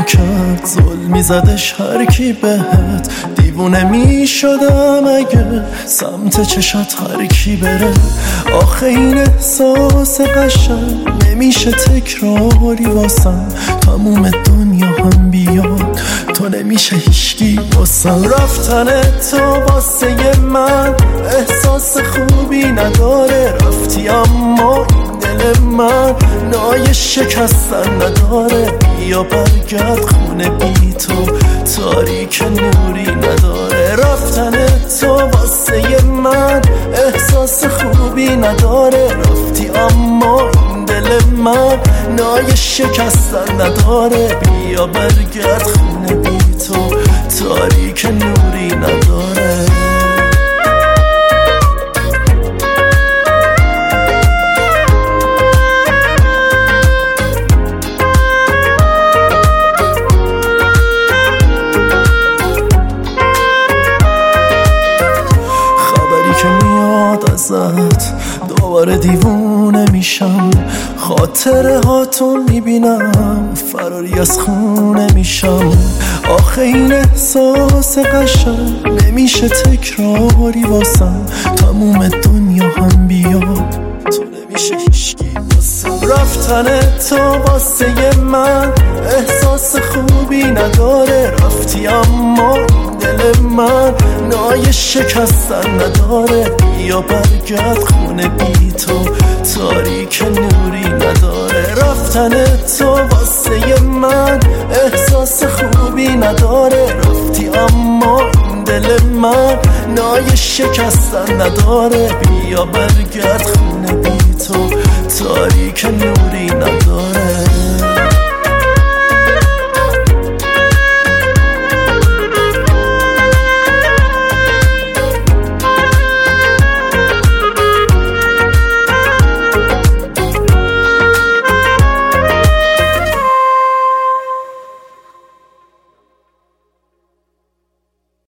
کرد ظلمی زدش هر کی بهت، دیوونه می شدم اگه سمت چشات هر کی بره. آخه این احساس قشنگ نمیشه تکراری واسم، تموم دنیا هم بیاد تو نمیشه هیچکی واسم. رفتن تو واسه من احساس خوبی نداره، رفتی اما این دل من نای شکستن نداره. یا برگرد خونه بی تو تاریک نوری نداره. رفتن تو واسه من احساس خوبی نداره، رفتی اما این دل من نای شکستن نداره. بیا برگرد خونه بی تو تاریک نوری نداره. دوباره دیوونه میشم، خاطره هاتون میبینم، فراری از خونه میشم. آخه این احساس قشنگ نمیشه تکراری واسم، تموم دنیا هم بیاد تو نمیشه هیچکی واسم. رفتن تو واسه من احساس خوبی نداره، رفتی اما دل من نای شکستن نداره. یا برگرد خونه بی تو تاریک نوری نداره. رفتن تو واسه من احساس خوبی نداره، رفتی اما این دل من نای شکستن نداره. بیا برگرد خونه بی تو تاریک نوری